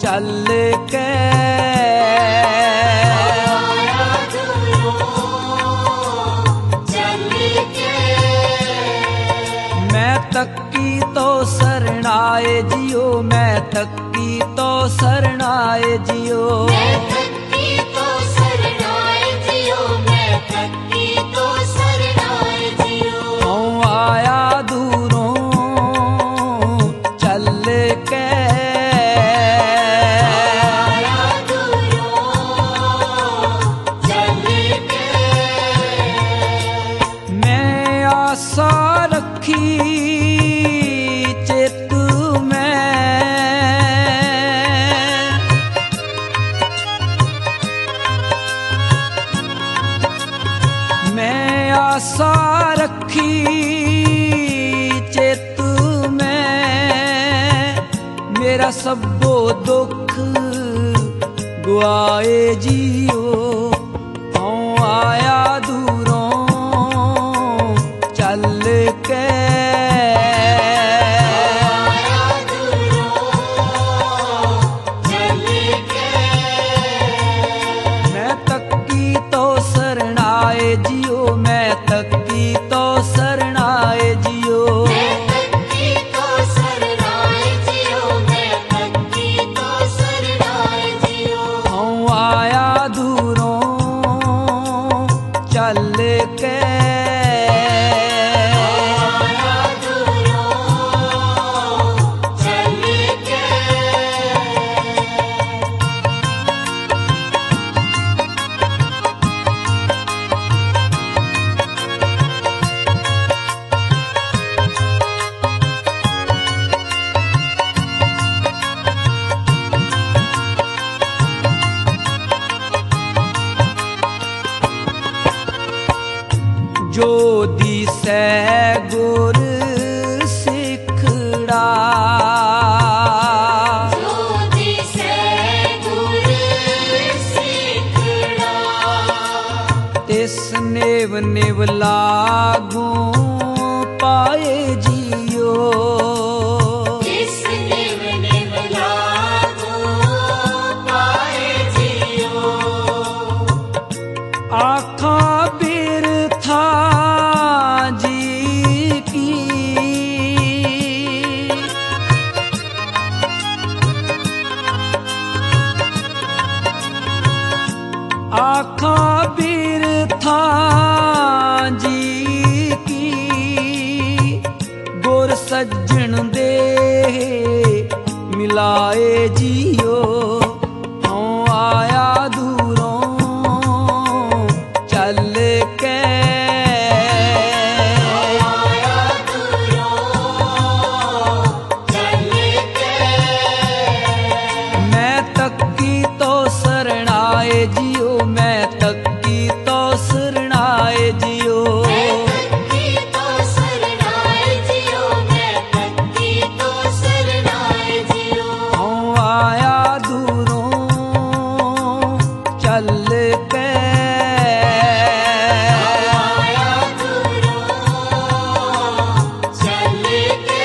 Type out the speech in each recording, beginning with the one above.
चल के मैं तक्की तो शरणाए जियो, मैं तक्की तो शरणाए जियो, मैं तक्की तो शरणाए जियो, मैं तक्की तो शरणाए जियो। हूँ आया दूरों चल के आया दूरों चल के मैं आशा रखी चित में, मैं आशा रखी चित में, मेरा सबो दुख गुआए जियो। हूँ आया दूरों चल के आया दूरों चल के मैं तक्की तो शरणाए जियो, मैं तक्की तो शरणाए जियो, मैं तक्की तो शरणाए जियो, मैं तक्की तो शरणाए जियो। हूँ आया दूरों चल के आया दूरों चल के जो दिसै गुर सिखड़ा, जो दिसै गुर सिखड़ा, तिस नेव नेव लागू पाए जियो, जिस निव निव लागू पाए जियो। आखा बिरथा जी की, आखा बिरथा जी की, गुर सज्जन दे मिलाए जियो। हूँ आया दूरों चल के आया दूरों चल के मैं तक्की तो शरणाए जियो, मैं तक्की तो शरणाए जियो, मैं तक्की तो शरणाए जियो, मैं तक्की तो शरणाए जियो। हूँ आया दूरों चल के आया दूरों चल के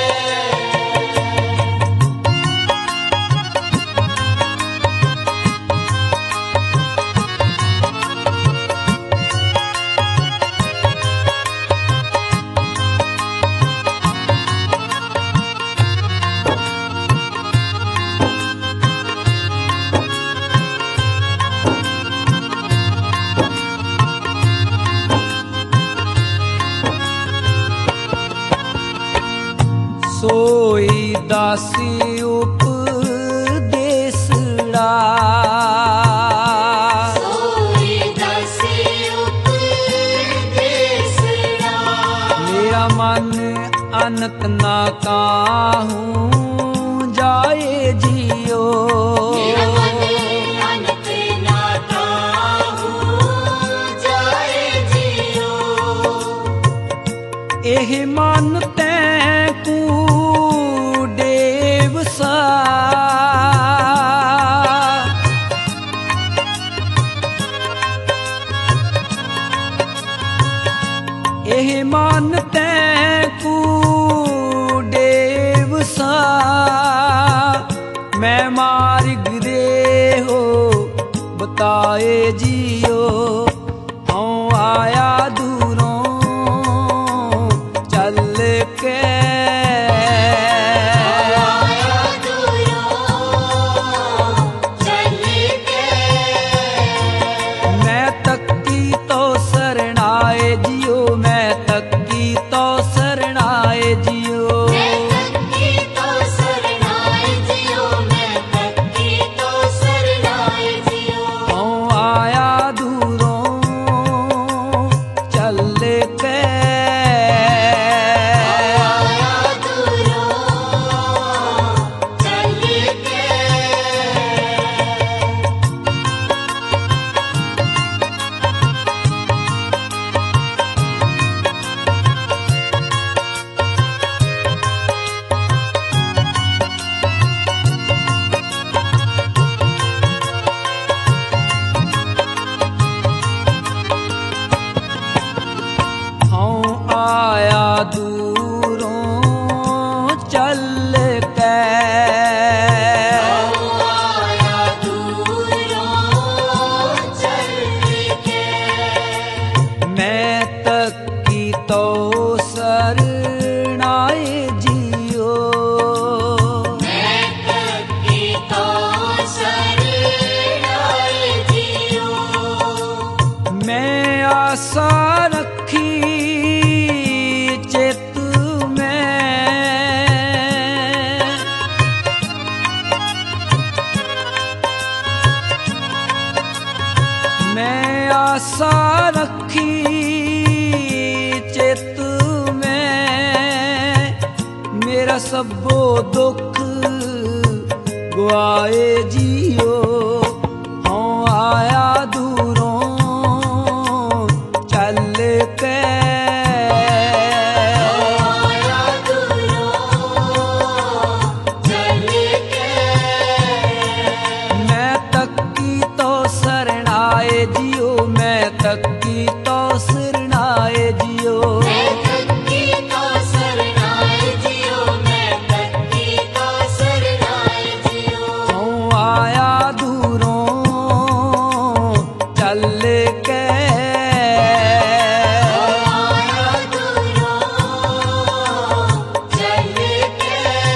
सोई दासी उपदेसड़ा, सोई दासी उपदेसड़ा, मेरा मन अनक ना काहूँ जाए जियो, मेरा मन अनंत ना काहूँ जाए जियो। एह मन तैकू देव सा, एह मन तैकू देव सा, मैं मार आए जियो हूँ आया दूरों चल के आया दूरों चल के मैं तकी तो शरणाए जियो मैं तकी तो शरणाए जियो मैं तकी तो शरणाए जियो मैं तकी तो शरणाए जियो हूँ आया दूरों चल के आया दूरों चल के हूँ आया दूरों चल के आया दूरों चल के मैं तकी तो शरणाए जियो मैं तकी तो शरणाए जियो मैं आशा रखी चित में मैं आशा रखी चित में मेरा सबो दुख गुआए जियो हूँ आया दूरों चल के आया दूरों चल के मैं तकी तो शरणाए जियो मैं तकी तो शरणाए जियो मैं तकी तो शरणाए जियो मैं तकी तो शरणाए जियो हूँ आया दूरों चल के आया दूरों चल के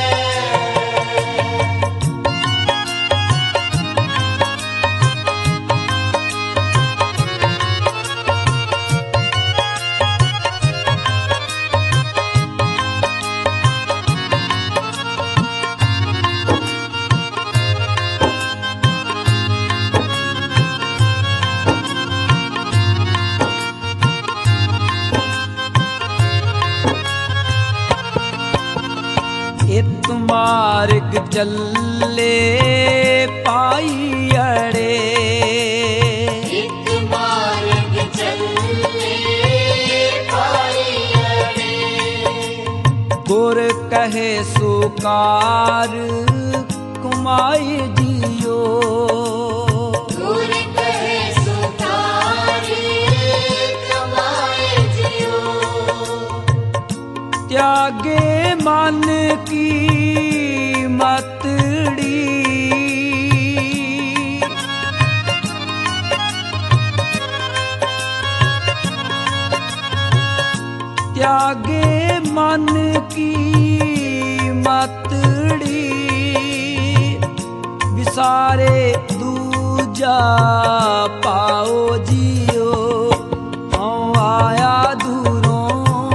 इत मार्ग चले पाई अड़े एक मार्ग चले पाई अड़े गुर कहे सुकार कुमाई जियो गुर कहे सुतारे कमाए जियो त्यागे मन की मतड़ी त्यागे मन की मतड़ी विसारे दूजा पाओ जियो हूँ आया दूरों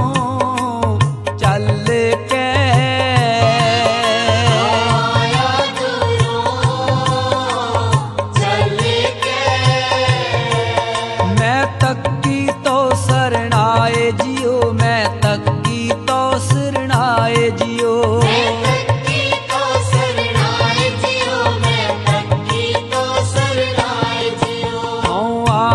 चल के आया दूरों चल के मैं तकी तो शरणाए जियो मैं तकी तो शरणाए जियो मैं तकी तो शरणाए जियो मैं तकी तो शरणाए जियो हूँ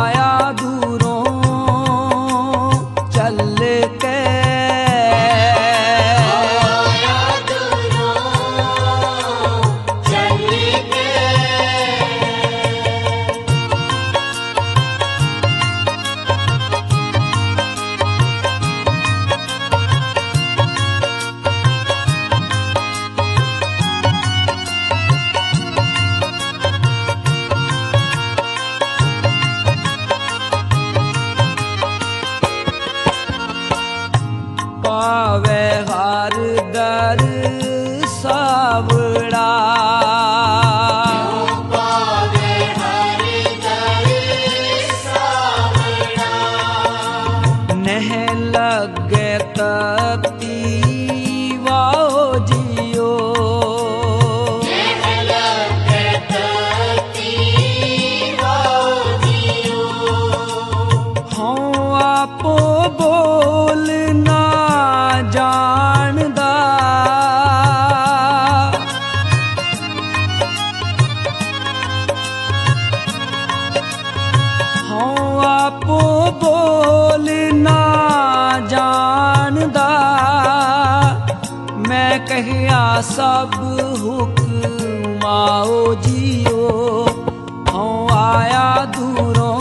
सब हुक्माओ जियो, हूँ आया दूरों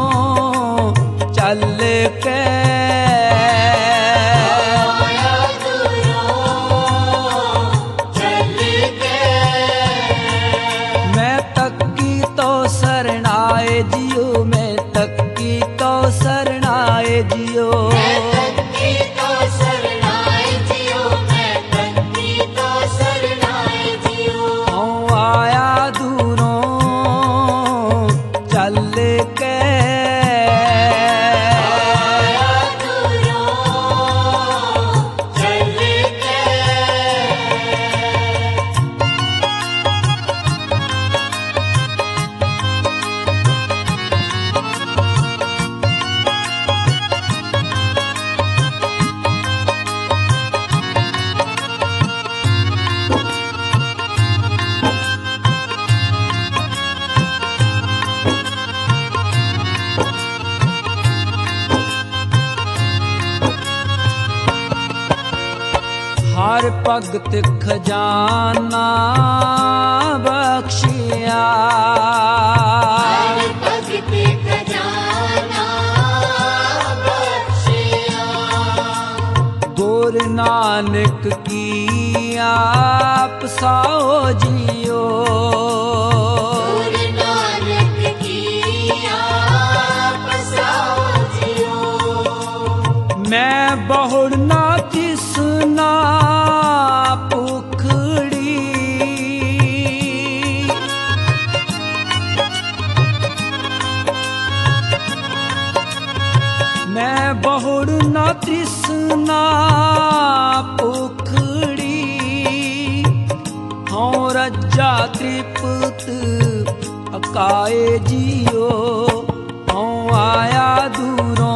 चल के। आया दूरों चल के। मैं तकी तो शरणाए जियो, मैं तकी तो शरणाए जियो। मैं तकी तो शरणाए जियो, मैं तकी तो शरणाए जियो। हूँ आया दूरों चल के। आया दूरों चल के। हर भगत खजाना बख्शिया, हर भगत खजाना बख्शिया। गुरु नानक की आप साओ जियो, गुरु नानक की आप साओ जियो। मैं बहुड़ ना तिसना पुखड़ी, मैं बहुड़ ना तृष्णा पुखड़ी, हूँ रज्जा तृप्त अकाए जियो, हूँ आया दूरों